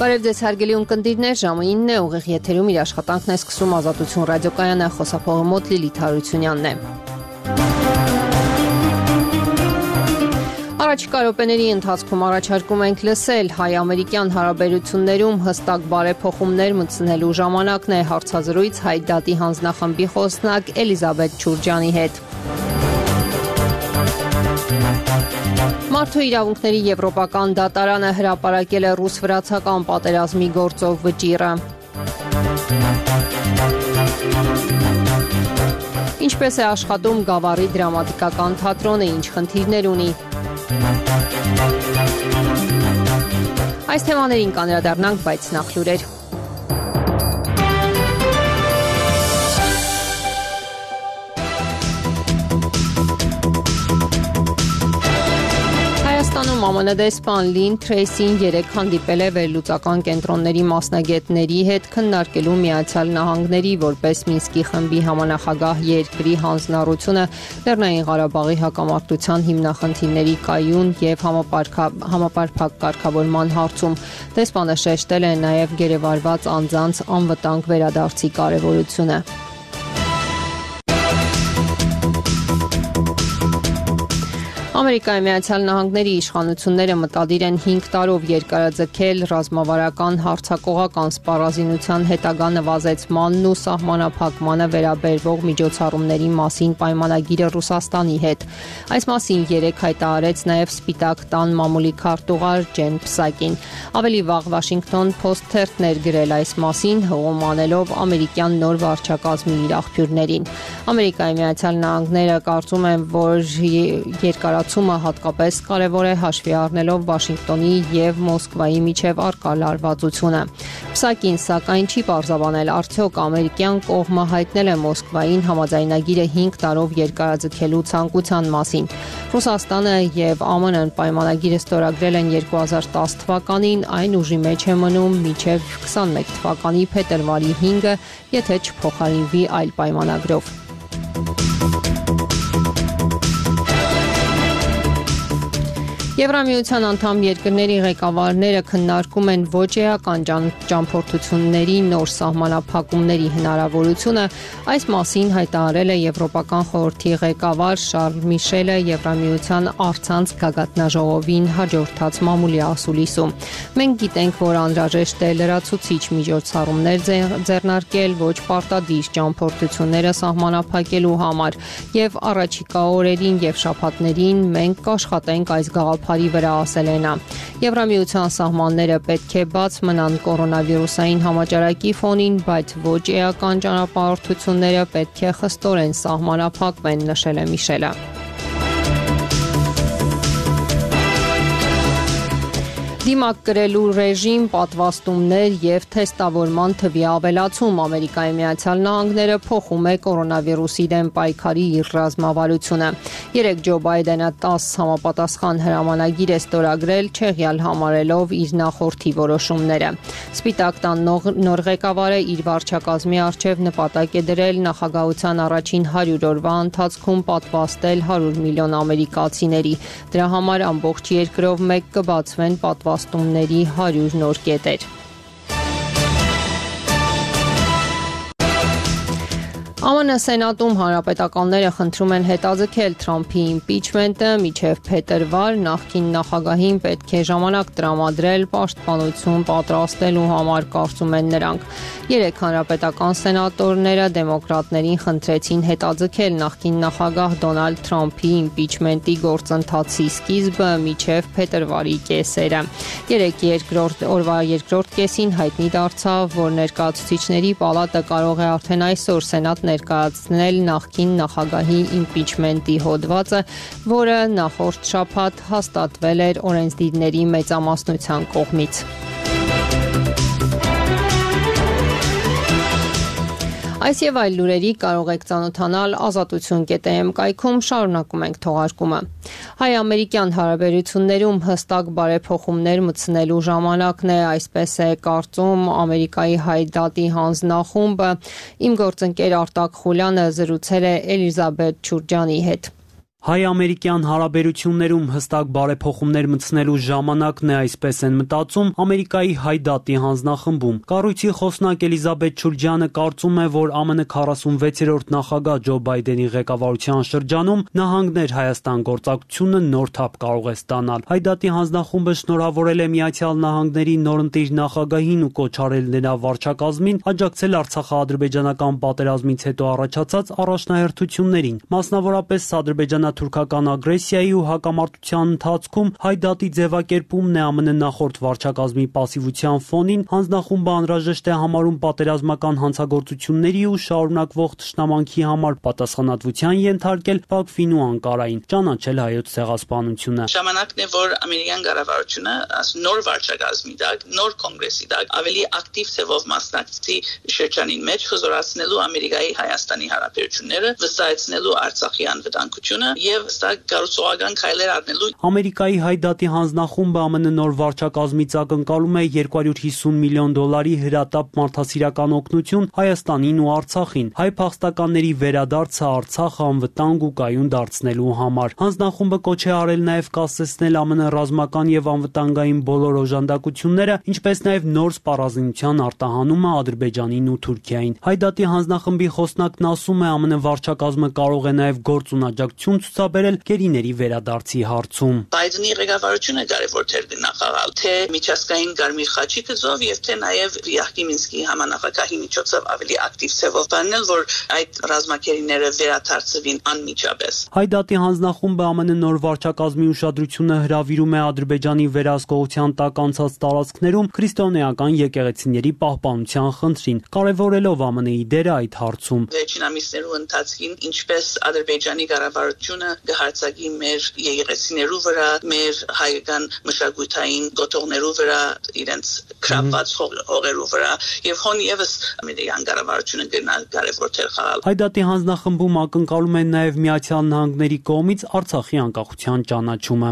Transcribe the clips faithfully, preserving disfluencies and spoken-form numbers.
Բարև ձեզ հարգելի ունկնդիրներ, ժամը ինն է, ուղիղ եթերում իր աշխատանքն է սկսում Ազատություն ռադիոկայանը, խոսափողը մոտ Լիլիթ Հարությունյանն է։ Առաջիկա րոպեների ընթացքում առաջարկում ենք լսել հայ-ամերիկյան հարաբերություններում հստակ բարեփոխումներ մտցնելու ժամանակն է, հարցազրույց Հայդատի հանձնախմբի խոսնակ Էլիզաբեթ Չուրջյանի հետ։ Մարդու իրավունքների եվրոպական դատարանը հրապարակել է ռուս-վրացական պատերազմի գործով վճիռը։ Ինչպես է աշխատում Գավառի դրամատիկական թատրոնը, ինչ խնդիրներ ունի։ Այս թեմաներին կանդրադառնանք, բայց նախ լուրեր։ Հայաստանում ԱՄՆ դեսպան Լին Թրեյսին երեկ հանդիպել է վերլուծական կենտրոնների մասնագետների հետ քննարկելու Միացյալ Նահանգների որպես Մինսկի խմբի համանախագահ երկրի հանձնառությունը Լեռնային Ղարաբաղի հակամարտության հիմնախնդիրների կայուն եւ համապարփակ կարգավորման հարցում։ Դեսպանը շեշտել է նաեւ գերեվարված անձանց անվտանգ վերադարձի կարեւորությունը։ Ամերիկայի Միացյալ Նահանգների իշխանությունները մտադիր են հինգ տարով երկարաձգել ռազմավարական հարձակողական սպառազինության հետագա նվազեցմանն ու սահմանափակմանը վերաբերվող միջոցառումների մասին պայմանագիրը Ռուսաստանի հետ։ Այս մասին երեկ հայտարարեց նաև Սպիտակ տան մամուլի քարտուղար Ջեն Պսակին։ Ավելի վաղ Washington Post թերթն էր գրել այս մասին, հողում անելով ամերիկյան նոր վարչակազմի իր աղբյուրներին։ Ամերիկայի Միացյալ Նահանգները կարծում են, որ երկար Ցումը հատկապես կարևոր է հաշվի առնելով Վաշինգտոնի եւ Մոսկվայի միջև առկա լարվածությունը։ Պսակին սակայն չի պարզաբանել, արդյոք ամերիկյան կողմը հայտնել է Մոսկվային համաձայնագիրը հինգ տարով երկարաձգելու ցանկության մասին։ Ռուսաստանը եւ ԱՄՆ-ն պայմանագիրը ստորագրել են երկու հազար տասը թվականին, այն ուժի մեջ է մնում մինչեւ քսանմեկ թվականի փետրվարի հինգը, եթե չփոխարինվի այլ պայմանագրով։ Եվրամիության անդամ երկրների ղեկավարները քննարկում են ոչ էական ճամփորդությունների նոր սահմանափակումների հնարավորությունը։ Այս մասին հայտարարել է Եվրոպական խորհրդի ղեկավար Շարլ Միշելը Եվրամիության առցանց գագաթնաժողովին հաջորդած մամուլի ասուլիսում։ Մենք գիտենք, որ անհրաժեշտ է լրացուցիչ միջոցառումներ ձեռնարկել ոչ պարտադիր ճամփորդությունները սահմանափակելու համար, եւ առաջիկա օրերին եւ շաբաթներին մենք կաշխատենք այս գաղափարը Հարի վրա ասել է նա։ Եվրամիության սահմանները պետք է բաց մնան կորոնավիրուսային համաճարակի ֆոնին, բայց ոչ էական ճանապարհորդությունները պետք է խստորեն սահմանափակվեն, նշել է Միշելը։ Դիմակ կրելու ռեժիմ, պատվաստումներ եւ թեստավորման թվի ավելացում Ամերիկայի Միացյալ Նահանգները փոխում է կորոնավիրուսի դեմ պայքարի իր ռազմավարությունը։ Երեկ Ջո Բայդենը տասը համապատասխան հրամանագիր է ստորագրել, չեղյալ համարելով իր նախորդի որոշումները։ Սպիտակ տան նոր ղեկավարը իր վարչակազմի առջև նպատակ է դրել նախագահության առաջին հարյուր օրվա ընթացքում պատվաստել հարյուր միլիոն ամերիկացիների։ Դրա համար ամբողջ երկրով մեկ կբացվեն պատվաստումների հարյուր նոր կետեր։ ԱՄՆ Սենատում հանրապետականները խնդրում են հետաձգել Թրամփի իմպիչմենտը մինչև փետրվար, նախկին նախագահին պետք է ժամանակ տրամադրել պաշտպանություն պատրաստելու համար, կարծում են նրանք։ Երեք հանրապետական սենատորները դեմոկրատներին խնդրեցին հետաձգել նախկին նախագահ Դոնալդ Թրամփի իմպիչմենտի գործընթացի սկիզբը մինչև փետրվարի կեսերը։ Երեք երկրորդ օրվա երկրորդ կեսին հայտնի դարձավ, որ ներկայացուցիչների պալատը կարող է արդեն այսօր Սենատ ներկայացնել նախկին նախագահի իմպիչմենտի հոդվածը, որը նախորդ շաբաթ հաստատվել էր օրենսդիրների մեծամասնության կողմից։ Այս եւ այլ լուրերի կարող եք ծանոթանալ ազատություն կետ էմ կայքում, շարունակում ենք թողարկումը։ Հայ-ամերիկյան հարաբերություններում հստակ բարեփոխումներ մտցնելու ժամանակն է, այսպես է կարծում Ամերիկայի Հայդատի հանձնախումբը։ Իմ գործընկեր Արտակ Խուլյանը զրուցել է Էլիզաբեթ Չուրջյանի հետ։ Հայ-ամերիկյան հարաբերություններում հստակ բարեփոխումներ մտցնելու ժամանակն է, այսպես են մտածում Ամերիկայի Հայդատի հանձնախմբում։ Կառույցի խոսնակ Էլիզաբեթ Չուրջյանը կարծում է, որ ԱՄՆ քառասունվեցերորդ նախագահ Ջո Բայդենի ղեկավարության շրջանում նահանգներ Հայաստան գործակցությունը նոր թափ կարող է ստանալ։ Հայդատի հանձնախումբը շնորհավորել է Միացյալ Նահանգների նորընտիր նախագահին ու կոչ արել նրա վարչակազմին աջակցել Արցախա-ադրբեջանական պատերազմից հետո առաջացած առաջնահերթություններին, մասնավորապես ադրբեջանա թուրքական ագրեսիայի ու հակամարտության ընթացքում Հայդատի ձևակերպումն է ԱՄՆ նախորդ վարչակազմի պասիվության ֆոնին հանձնախումբը անհրաժեշտ է համարում պատերազմական հանցագործությունների ու շարունակվող թշնամանքի համար պատասխանատվության ենթարկել Բաքվին ու Անկարային, ճանաչել հայոց ցեղասպանությունը։ Ժամանակն է, որ ամերիկյան կառավարությունը նոր վարչակազմի տակ, նոր կոնգրեսի տակ ավելի ակտիվ ձևով մասնակցի շրջանին մեջ հզորացնելու Ամերիկայի Հայաստանի հարաբերությունները, վստահեցնելու Արցախի անվտանգությունը եւ սա կառուցողական քայլեր առնելու։ Ամերիկայի Հայդատի հանձնախումբը ԱՄՆ նոր վարչակազմից ակնկալում է երկու հարյուր հիսուն միլիոն դոլարի հրատապ մարդասիրական օգնություն Հայաստանին ու Արցախին, հայ փախստականների վերադարձը Արցախը անվտանգ ու կայուն դարձնելու համար։ Հանձնախումբը կոչ է արել նաև կասեցնել ԱՄՆ ռազմական եւ անվտանգային բոլոր օժանդակությունները, ինչպես նաև նոր սպառազինության արտահանումը Ադրբեջանին ու Թուրքիային։ Հայդատի հանձնախմբի խոսնակն ասում է, ԱՄՆ վարչակազմը կարող է նաև գործունեություն ցուցաբերել գերիների վերադարձի հարցում։ Բայդենի ղեկավարությունը կարևոր դեր կնախաղալ թե միջազգային Կարմիր խաչի գծով եւ թե նաեւ Յախքի Մինսկի համանախագահի միջոցով ավելի ակտիվ ձևով բանել, որ այդ ռազմակերիները վերադարձվին անմիջապես։ Հայդատի հանձնախումբը ԱՄՆ նոր վարչակազմի ուշադրությունը հրավիրում է Ադրբեջանի վերահսկողության տակ անցած տարածքներում քրիստոնեական եկեղեցիների պահպանության խնդրին, կարևորելով ԱՄՆ-ի դերը այդ հարցում։ Վերջին ամիսներու ընթացքին ինչպես Ադրբեջանի կառավարությունը կհարցակի մեր եկեղեցիներու վրա, մեր հայկական մշակութային գոտողներու վրա, իրենց քրապված հողերու վրա եւ հոն եւս ամերիկյան կառավարությունը կնա կարևոր դեր խաղալ։ Հայդատի հանձնախմբում ակնկալում են նաեւ Միացյալ Նահանգների կողմից Արցախի անկախության ճանաչումը։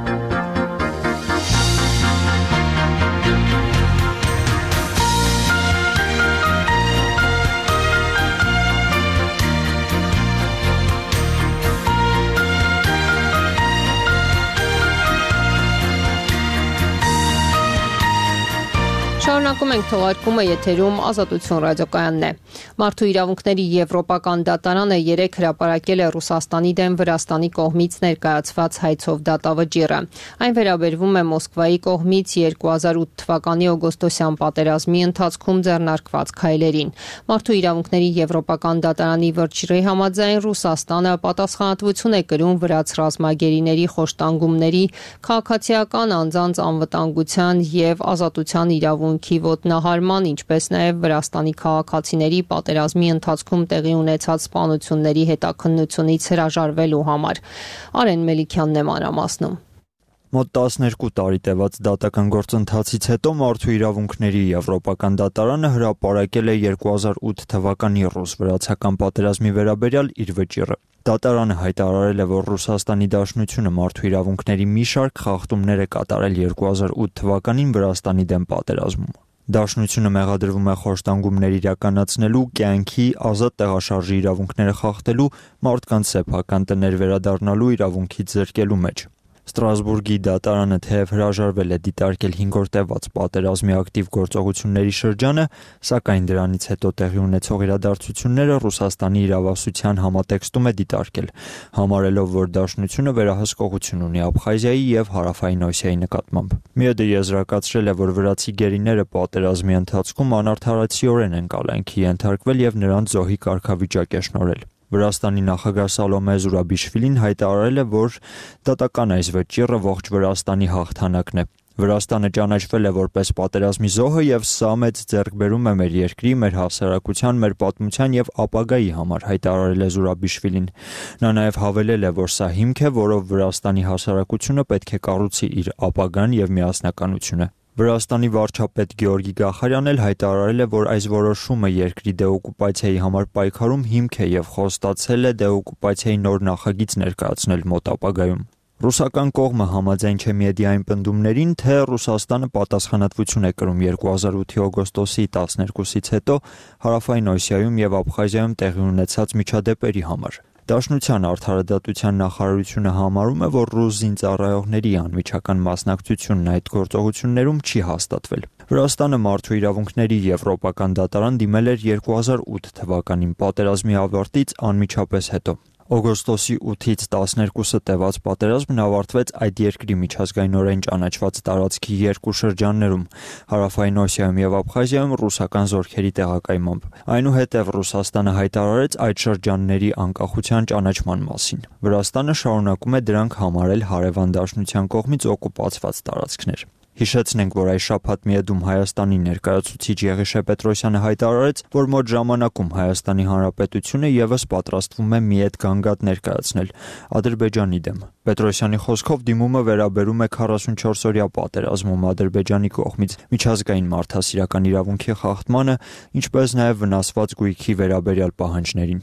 Շարունակում ենք թողարկումը, եթերում Ազատություն ռադիոկայանն է։ Մարդու իրավունքների եվրոպական դատարանը երեկ հրապարակել է Ռուսաստանի դեմ Վրաստանի կողմից ներկայացված հայցով դատավճիռը։ Այն վերաբերվում է Մոսկվայի կողմից երկու հազար ութ թվականի օգոստոսյան պատերազմի ընթացքում ձեռնարկված քայլերին։ Մարդու իրավունքների եվրոպական դատարանի վճիռի համաձայն Ռուսաստանը պատասխանատվություն է կրում վրաց ռազմագերիների խոշտանգումների, քաղաքացիական անձանց անվտանգության եւ ազատության իրավունքի ոտնահարման, ինչպես նաև Վրաստանի քաղաքացիների պատերազմի ընթացքում տեղի ունեցած սպանությունների հետաքննությունից հրաժարվելու համար։ Արեն Մելիքյանն է մանրամասնում։ Մոտ տասներկու տարի տևած դատական գործընթացից հետո Մարդու իրավունքների եվրոպական դատարանը հրապարակել է երկու հազար ութ թվականի ռուս-վրացական պատերազմի վերաբերյալ իր վճիռը։ Դատարանը հայտարարել է, որ Ռուսաստանի Դաշնությունը մարդու իրավունքների մի շարք խախտումներ է կատարել երկու հազար ութ թվականին Վրաստանի դեմ պատերազմում։ Դաշնությունը մեղադրվում է խոշտանգումներ իրականացնելու, կյանքի, ազատ տեղաշարժի իրավունքները խախտելու, մարդկանց սեփական տներ վերադառնալու իրավունքից զրկելու մեջ։ Ստրասբուրգի դատարանը թեև հրաժարվել է դիտարկել հինգ օր տևած պատերազմի ակտիվ գործողությունների շրջանը, սակայն դրանից հետո տեղի ունեցող իրադարձությունները Ռուսաստանի իրավասության համատեքստում է դիտարկել, համարելով, որ Դաշնությունը վերահսկողություն ունի Աբխազիայի եւ Հարավային Օսիայի նկատմամբ։ ՄԻԵԴ-ը եզրակացրել է, որ վրացի գերիները պատերազմի ընթացքում անարդարացիորեն են կալանքի ենթարկվել եւ նրանց զոհի կարգավիճակ է շնորհել։ Վրաստանի նախագահ Սալոմե Զուրաբիշվիլին հայտարարել է, որ դատական այս վճիռը ողջ Վրաստանի հաղթանակն է։ Վրաստանը ճանաչվել է որպես պատերազմի զոհը եւ սա մեծ ձեռքբերում է մեր երկրի, մեր հասարակության, մեր պատմության եւ ապագայի համար, հայտարարել է Զուրաբիշվիլին։ Նա նաեւ հավելել է, որ սա հիմք է, որով Վրաստանի հասարակությունը պետք է կառուցի իր ապագան եւ միասնականությունը։ Վրաստանի վարչապետ Գեորգի Գախարյանն էլ հայտարարել է, որ այս որոշումը երկրի դեօկուպացիայի համար պայքարում հիմք է եւ խոստացել է դեօկուպացիայի նոր նախագիծ ներկայացնել մոտ ապագայում։ Ռուսական կողմը համաձայն չէ մեդիային պնդումներին, թե Ռուսաստանը պատասխանատվություն է կրում երկու հազար ութի օգոստոսի տասներկուսից հետո Հարավային Օսիայում եւ Աբխազիայում տեղի ունեցած միջադեպերի համար։ Դաշնության արդարադատության նախարարությունը համարում է, որ ռուս զինծառայողների անմիջական մասնակցությունն այդ գործողություններում չի հաստատվել։ Վրաստանը մարդու իրավունքների եվրոպական դատարան դիմել էր երկու հազար ութ թվականին պատերազմի ավարտից անմիջապես հետո։ Օգոստոսի ութից տասներկուսը տևած պատերազմն ավարտվեց այդ երկրի միջազգայինորեն ճանաչված տարածքի երկու շրջաններում՝ Հարավային Օսիայում և Աբխազիայում ռուսական զորքերի տեղակայմամբ։ Այնուհետև Ռուսաստանը հայտարարեց այդ շրջանների անկախության ճանաչման մասին։ Վրաստանը շարունակում է դրանք համարել հարևան դաշնության կողմից օկուպացված տարածքներ։ Հիշեցնենք, որ այս շաբաթ Միեդում Հայաստանի ներկայացուցիչ Եղիշե Պետրոսյանը հայտարարեց, որ մոտ ժամանակում Հայաստանի Հանրապետությունը ևս պատրաստվում է Միեդ գանգատ ներկայացնել Ադրբեջանի դեմ։ Պետրոսյանի խոսքով դիմումը վերաբերում է քառասունչորսօրյա պատերազմում Ադրբեջանի կողմից միջազգային մարդասիրական իրավունքի խախտմանը, ինչպես նաև վնասված գույքի վերաբերյալ պահանջներին։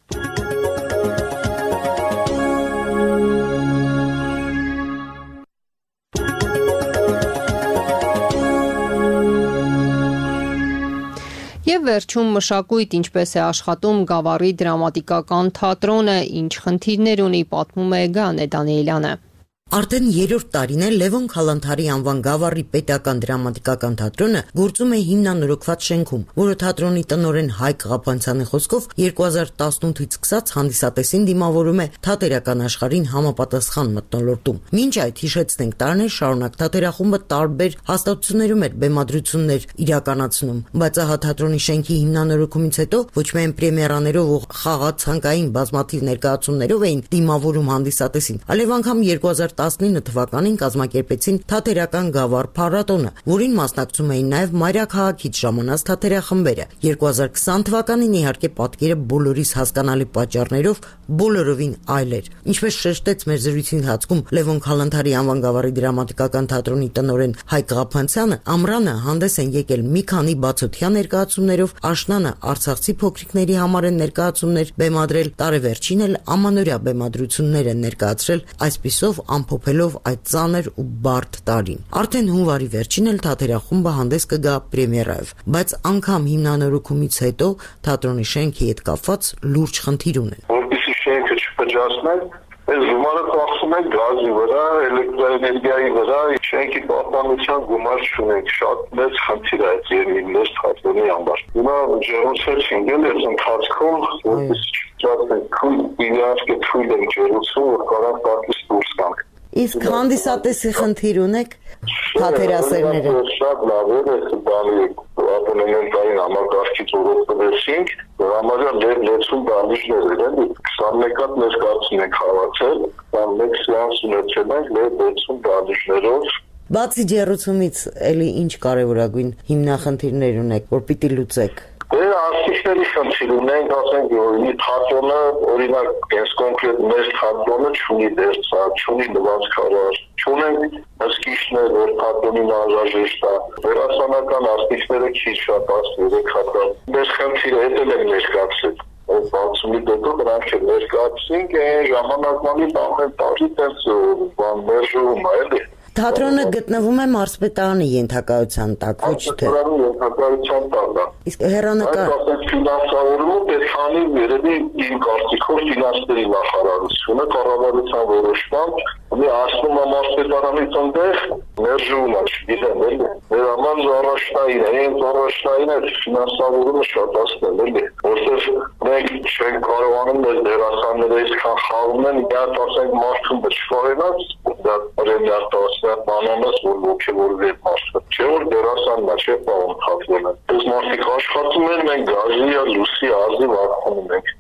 Եվ վերջում մշակույթ, ինչպես է աշխատում Գավառի դրամատիկական թատրոնը, ինչ խնդիրներ ունի, պատմում է Գանե Դանիելյանը։ Արդեն երրորդ տարին է Լևոն Քալանթարի անվան Գավառի պետական դրամատիկական թատրոնը գործում է հիմնանորոգված շենքում, որը թատրոնի տնօրեն Հայկ Ղափանցյանի խոսքով երկու հազար տասնութից սկսած հանդիսատեսին դիմավորում է թատերական աշխարհին համապատասխան մթնոլորտում։ Մինչ այդ հիշեցնենք, տարիներ շարունակ թատերախումբը տարբեր հաստատություններում էր բեմադրություններ իրականացնում, բայց ահա թատրոնի շենքի հիմնանորոգումից հետո ոչ միայն պրեմիերաներով ու խաղացանկային բազմաթիվ ներկայացումներով էին դիմավորում հանդիսատեսին, այլև անգամ երկու հազար տասնինը թվականին կազմակերպեցին թատերական Գավառ փառատոնը, որին մասնակցում էին նաև մայրաքաղաքից ժամանած թատերախմբերը։ երկու հազար քսան թվականին իհարկե պատկերը բոլորիս հասկանալի պատճառներով բոլորովին այլ էր։ Ինչպես շեշտեց մեր զրույցի ընթացքում Լևոն Քալանթարի անվան Գավառի դրամատիկական թատրոնի տնօրեն Հայկ Ղափանցյանը, ամռանը հանդես են եկել մի քանի բացօթյա ներկայացումներով, աշնանը արցախցի փոքրիկների համար են ներկայացումներ բեմադրել, տարեվերջին էլ ամանորյա բեմադրություններ են ներկայացրել, այսպիսով ամփոփելով այդ ծանր ու բարդ տարին։ Արդեն հունվարի վերջին էլ թատերախումբը հանդես կգա պրեմիերայով, բայց անգամ հիմնանորոգումից հետո թատրոնի շենքի հետ կապված լուրջ խնդիր ունեն։ Որպեսզի շենքը չփչացնել, այս գումարը ծախսում ենք գազի վրա, էլեկտրոէներգիայի վրա, շենքի պահպանության գումար չունենք, շատ մեծ խնդիր է այդ երկրի թատրոնի համար։ Հիմա ջերուցեցինք էլ այս ընթացքում, որպեսզի չփչացնենք, իրանց կթույլ ենք ջերուցում, որ կարող տակից դուրս գանք։ Իսկ հանդիսատեսի խնդիր ունեք թատերասերները։ Շատ լավ է, այս բանի ապոնեմենտային համակարգից ուղղորդվեցինք, որ համարյա լեցուն բանիչներ են, քսանմեկ հատ ներկայացում ենք հավաքել, քսանմեկ սեանս ունեցել ենք լեցուն բանիչներով։ Բացի ջերուցումից, էլի ինչ կարևորագույն հիմնախնդիրներ ունեք, որ պիտի լուծեք։ Դե արտիստների խնդիր ունենք, ասենք, որ մի թատրոնը, օրինակ, այս կոնկրետ մեր թատրոնը չունի դերձակ, չունի լվացքարար, չունենք հսկիչներ, որ թատրոնին անհրաժեշտ է։ Վերասանական արտիստները քիչ շատ ասներեք հատան։ Մեր խնդիրը հետել են ներկայացել։ Ով բացումի դեպքում նրանք էլ ներկայացինք, այն ժամանակվանից ամեն տարի տենց բան մերժում է, էլի։ Թատրոնը գտնվում է Մարզպետարանի ենթակայության տակ, ոչ թե։ Մարզպետարանի ենթակայության տակ։ Իսկ հեռանկար ֆինանսավորումը պետքանի երևի իմ կարծիքով ֆինանսների նախարարությունը կառավարության որոշմամբ մի ասում է Մարզպետարանից այնտեղ մերժում է, չգիտեմ, էլի։ Մեր համար առաջնային է, այն առաջնային է ֆինանսավորումը շատացնել, էլի։ Որտեղ մենք չենք կարողանում մեր դերասանները այսքան խաղում են, դա ասենք մարդուն չփոխենաց, դա ռեալիստը բանանս որ ոգևորվի այդ մարդը։ Չէ որ դերասանն է, չէ բան խաթվելը։ Այս մարդիկ աշխատում են, մենք գազի, լուսի, ազի վարքում ենք։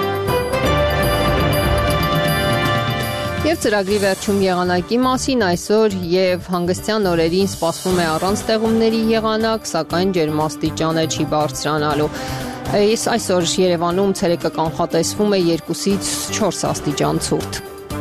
Եվ ծրագրի վերջում եղանակի մասին այսօր եւ հանգստյան օրերին սպասվում է առանց տեղումների եղանակ, սակայն ջերմաստիճանը չի բարձրանալու։ Այս այսօր Երևանում ցերեկը կանխատեսվում է երկուսից չորս աստիճան ցուրտ։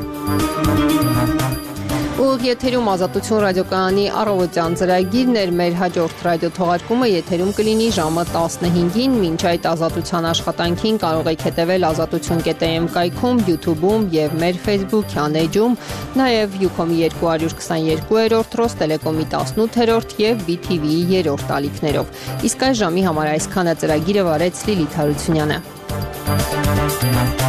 Ուղիղ եթերում Ազատություն ռադիոկայանի առավոտյան ծրագիրն էր, մեր հաջորդ ռադիո թողարկումը եթերում կլինի ժամը տասնհինգին, մինչ այդ ազատության աշխատանքին կարող եք հետևել ազատություն կետ am կայքում, YouTube-ում եւ մեր Facebook-յան էջում, նաեւ Յուքոմի երկու հարյուր քսաներկուերորդ, Ռոստելեկոմի տասնութերորդ եւ բի թի վիի երրորդ ալիքներով։ Իսկ այս ժամի համար այսքանը ծրագիրը վարեց Լիլիթ Հարությունյանը։